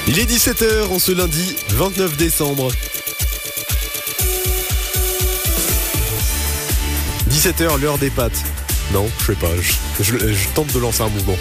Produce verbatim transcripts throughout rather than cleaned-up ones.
Il est dix-sept heures en ce lundi vingt-neuf décembre. dix-sept heures, l'heure des pâtes. Non, je sais pas, je, je, je tente de lancer un mouvement.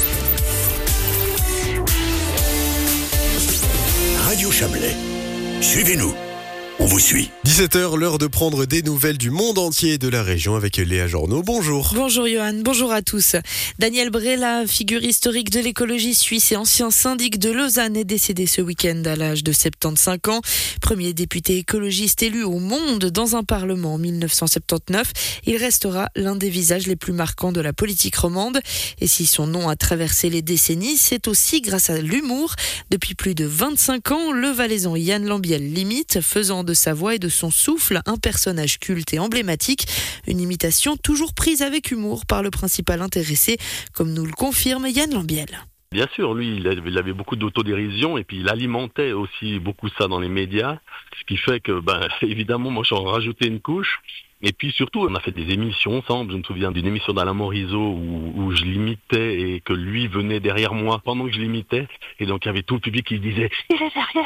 Radio Chablais, suivez-nous, on vous suit. dix-sept heures, l'heure de prendre des nouvelles du monde entier et de la région avec Léa Journeau. Bonjour. Bonjour Johan, bonjour à tous. Daniel Brella, figure historique de l'écologie suisse et ancien syndic de Lausanne, est décédé ce week-end à l'âge de soixante-quinze ans. Premier député écologiste élu au monde dans un parlement en dix-neuf cent soixante-dix-neuf, il restera l'un des visages les plus marquants de la politique romande. Et si son nom a traversé les décennies, c'est aussi grâce à l'humour. Depuis plus de vingt-cinq ans, le Valaisan Yann Lambiel l'imite, faisant de sa voix et de son souffle un personnage culte et emblématique. Une imitation toujours prise avec humour par le principal intéressé, comme nous le confirme Yann Lambiel. Bien sûr, lui, il avait beaucoup d'autodérision et puis il alimentait aussi beaucoup ça dans les médias, ce qui fait que, ben, évidemment, moi, j'en rajoutais une couche. Et puis surtout, on a fait des émissions ensemble. Je me souviens d'une émission d'Alain Morisot où, où je l'imitais et que lui venait derrière moi pendant que je l'imitais. Et donc il y avait tout le public qui disait « Il est derrière !»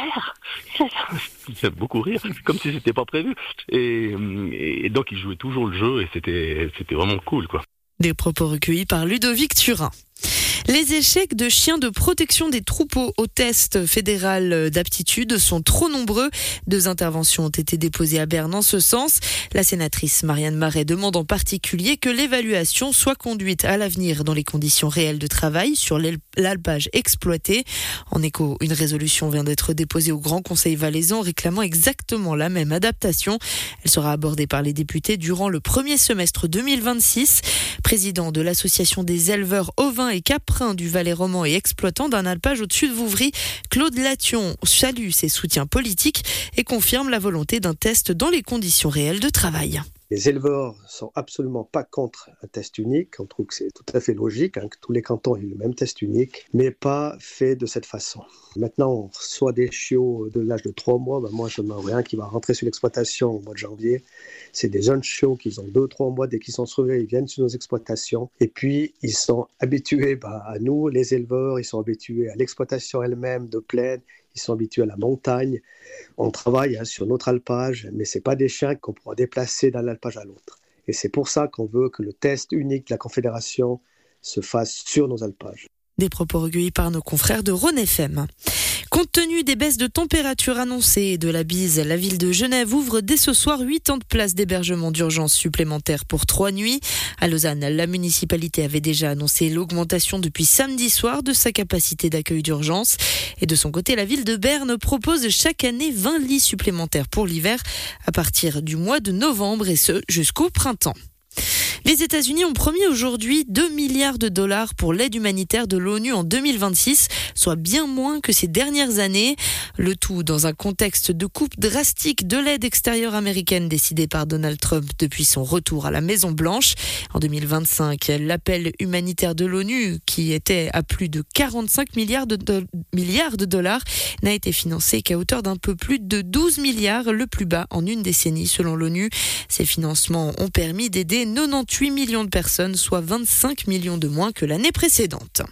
Il faisait beaucoup rire, comme si c'était pas prévu. Et, et donc il jouait toujours le jeu et c'était, c'était vraiment cool, quoi. Des propos recueillis par Ludovic Turin. Les échecs de chiens de protection des troupeaux au test fédéral d'aptitude sont trop nombreux. Deux interventions ont été déposées à Berne en ce sens. La sénatrice Marianne Marais demande en particulier que l'évaluation soit conduite à l'avenir dans les conditions réelles de travail sur l'alpage exploité. En écho, une résolution vient d'être déposée au Grand Conseil valaisan réclamant exactement la même adaptation. Elle sera abordée par les députés durant le premier semestre deux mille vingt-six. Président de l'association des éleveurs ovins et caprins du Valais roman et exploitant d'un alpage au-dessus de Vouvry, Claude Lation salue ses soutiens politiques et confirme la volonté d'un test dans les conditions réelles de travail. Les éleveurs sont absolument pas contre un test unique. On trouve que c'est tout à fait logique hein, que tous les cantons aient le même test unique, mais pas fait de cette façon. Maintenant, on reçoit des chiots de l'âge de trois mois. Ben moi, je n'en ai rien qui va rentrer sur l'exploitation au mois de janvier. C'est des jeunes chiots qui ont deux trois mois. Dès qu'ils sont sauvés, ils viennent sur nos exploitations. Et puis, ils sont habitués ben, à nous, les éleveurs. Ils sont habitués à l'exploitation elle-même de plaine. Ils sont habitués à la montagne. On travaille hein, sur notre alpage, mais ce n'est pas des chiens qu'on pourra déplacer d'un alpage à l'autre. Et c'est pour ça qu'on veut que le test unique de la Confédération se fasse sur nos alpages. Des propos recueillis par nos confrères de Rhône F M. Compte tenu des baisses de température annoncées et de la bise, la ville de Genève ouvre dès ce soir huit places d'hébergement d'urgence supplémentaires pour trois nuits. À Lausanne, la municipalité avait déjà annoncé l'augmentation depuis samedi soir de sa capacité d'accueil d'urgence. Et de son côté, la ville de Berne propose chaque année vingt lits supplémentaires pour l'hiver à partir du mois de novembre et ce jusqu'au printemps. Les États-Unis ont promis aujourd'hui deux milliards de dollars pour l'aide humanitaire de l'ONU en deux mille vingt-six, soit bien moins que ces dernières années. Le tout dans un contexte de coupe drastique de l'aide extérieure américaine décidée par Donald Trump depuis son retour à la Maison-Blanche. En deux mille vingt-cinq, l'appel humanitaire de l'ONU, qui était à plus de quarante-cinq milliards de, do- milliards de dollars, n'a été financé qu'à hauteur d'un peu plus de douze milliards, le plus bas en une décennie selon l'ONU. Ces financements ont permis d'aider quatre-vingt-dix-huit millions de personnes, soit vingt-cinq millions de moins que l'année précédente.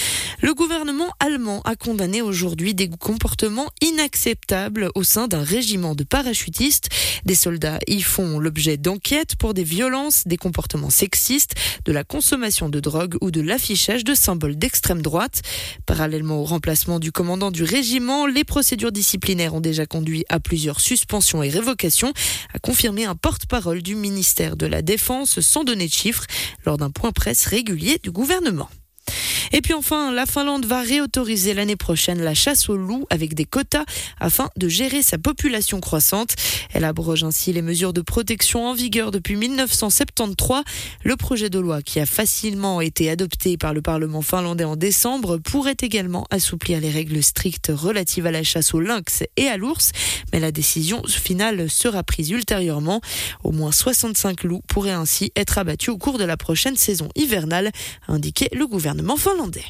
Le gouvernement allemand a condamné aujourd'hui des comportements inacceptables au sein d'un régiment de parachutistes. Des soldats y font l'objet d'enquêtes pour des violences, des comportements sexistes, de la consommation de drogue ou de l'affichage de symboles d'extrême droite. Parallèlement au remplacement du commandant du régiment, les procédures disciplinaires ont déjà conduit à plusieurs suspensions et révocations, a confirmé un porte-parole du ministère de la Défense sans donner de chiffres lors d'un point presse régulier du gouvernement. Et puis enfin, la Finlande va réautoriser l'année prochaine la chasse au loup avec des quotas afin de gérer sa population croissante. Elle abroge ainsi les mesures de protection en vigueur depuis dix-neuf cent soixante-treize. Le projet de loi qui a facilement été adopté par le Parlement finlandais en décembre pourrait également assouplir les règles strictes relatives à la chasse au lynx et à l'ours. Mais la décision finale sera prise ultérieurement. Au moins soixante-cinq loups pourraient ainsi être abattus au cours de la prochaine saison hivernale, a indiqué le gouvernement finlandais.